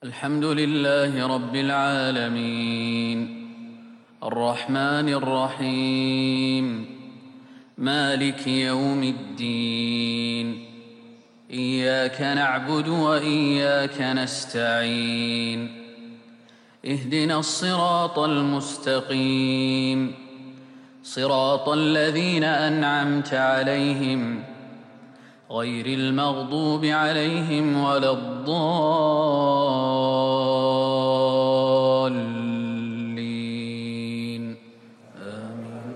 الحمد لله رب العالمين الرحمن الرحيم مالك يوم الدين إياك نعبد وإياك نستعين اهدنا الصراط المستقيم صراط الذين أنعمت عليهم غير المغضوب عليهم ولا الضالين آمين.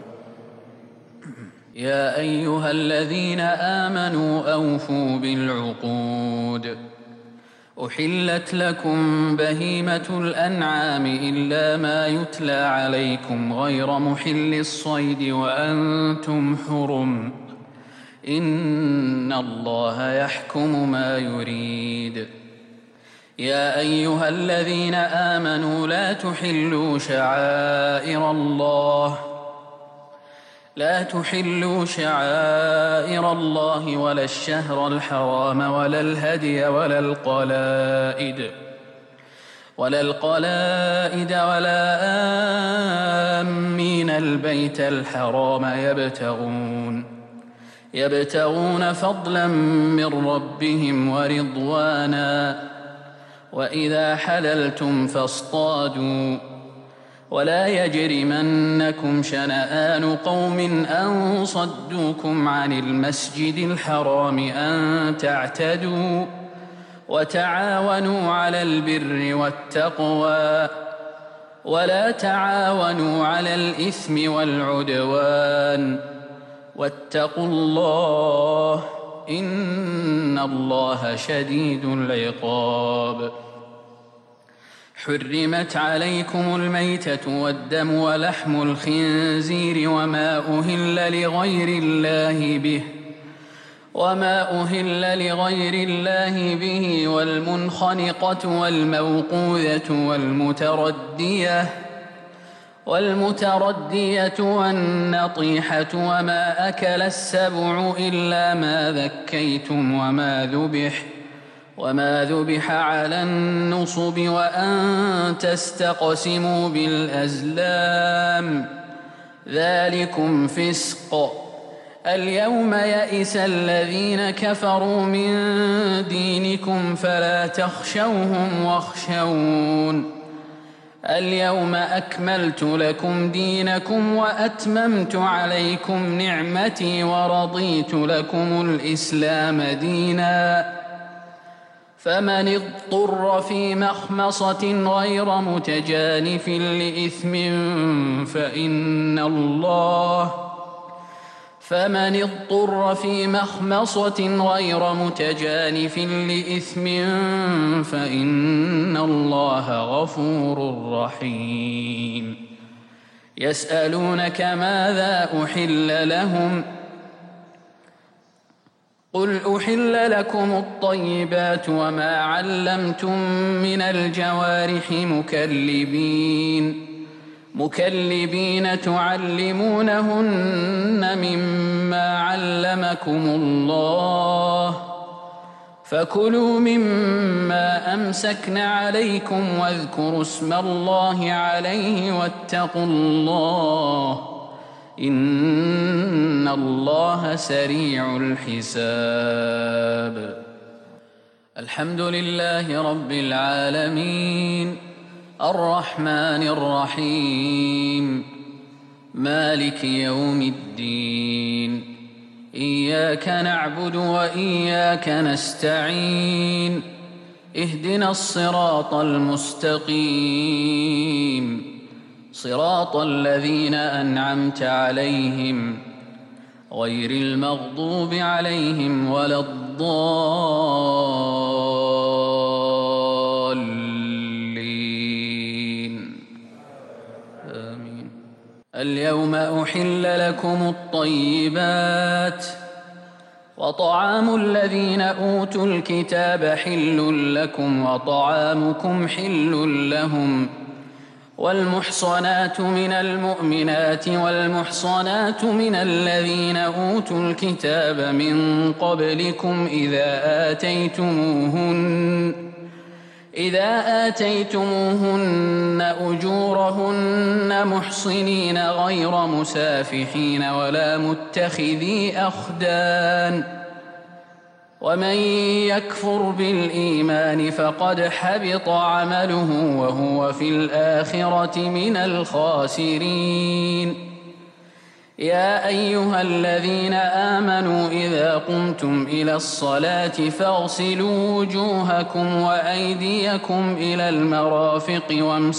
يا أيها الذين آمنوا أوفوا بالعقود أحلت لكم بهيمة الأنعام إلا ما يتلى عليكم غير محل الصيد وأنتم حرم إن الله يحكم ما يريد. يا أيها الذين آمنوا لا تحلوا شعائر الله ولا الشهر الحرام ولا الهدي ولا القلائد ولا آمين البيت الحرام يبتغون فضلا من ربهم ورضوانا وإذا حللتم فاصطادوا ولا يجرمنكم شنآن قوم أن صدوكم عن المسجد الحرام أن تعتدوا وتعاونوا على البر والتقوى ولا تعاونوا على الإثم والعدوان واتقوا الله إن الله شديد العقاب. حرمت عليكم الميتة والدم ولحم الخنزير وما أهل لغير الله به والمنخنقة والموقوذة والمتردية والنطيحة وما أكل السبع إلا ما ذكيتم وما ذبح على النصب وأن تستقسموا بالأزلام ذلكم فسق. اليوم يئس الذين كفروا من دينكم فلا تخشوهم واخشون. اليوم أكملت لكم دينكم وأتممت عليكم نعمتي ورضيت لكم الإسلام دينا. فمن اضطر في مخمصة غير متجانف لإثم فإن الله غفور رحيم. يسألونك ماذا أحل لهم قل أحل لكم الطيبات وما علمتم من الجوارح مكلبين تعلمونهن مما علمكم الله فكلوا مما أمسكن عليكم واذكروا اسم الله عليه واتقوا الله إن الله سريع الحساب. الحمد لله رب العالمين الرحمن الرحيم مالك يوم الدين إياك نعبد وإياك نستعين اهدنا الصراط المستقيم صراط الذين أنعمت عليهم غير المغضوب عليهم ولا الضالين آمين. اليوم أحل لكم الطيبات وطعام الذين أوتوا الكتاب حل لكم وطعامكم حل لهم والمحصنات من المؤمنات والمحصنات من الذين أوتوا الكتاب من قبلكم إذا آتيتموهن أجورهن محصنين غير مسافحين ولا متخذي أخدان ومن يكفر بالإيمان فقد حبط عمله وهو في الآخرة من الخاسرين. يا أيها الذين آمنوا إذا قمتم إلى الصلاة فاغسلوا وجوهكم وأيديكم إلى المرافق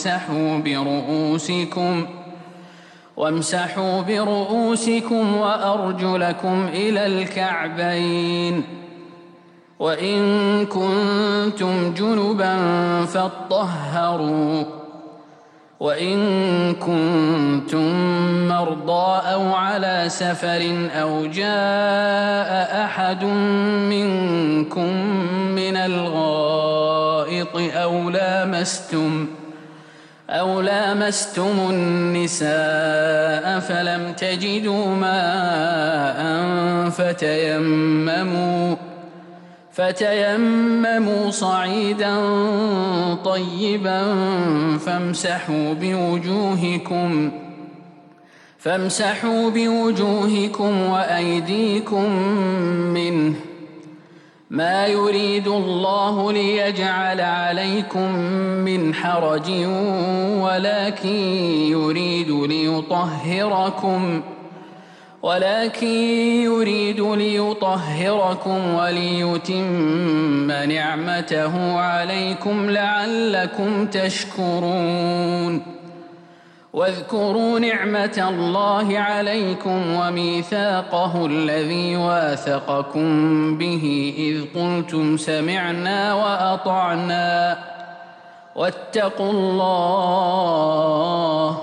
وامسحوا برؤوسكم وأرجلكم إلى الكعبين وإن كنتم جنبا فاطهروا وإن كنتم مرضى أو على سفر أو جاء أحد منكم من الغائط أو لامستم النساء فلم تجدوا ماء فتيمموا صعيدا طيبا فامسحوا بوجوهكم وأيديكم منه ما يريد الله ليجعل عليكم من حرج ولكن يريد ليطهركم وليتم نعمته عليكم لعلكم تشكرون. واذكروا نعمة الله عليكم وميثاقه الذي واثقكم به إذ قلتم سمعنا وأطعنا واتقوا الله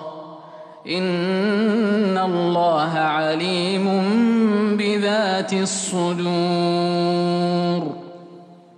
إن الله عليم بذات الصدور.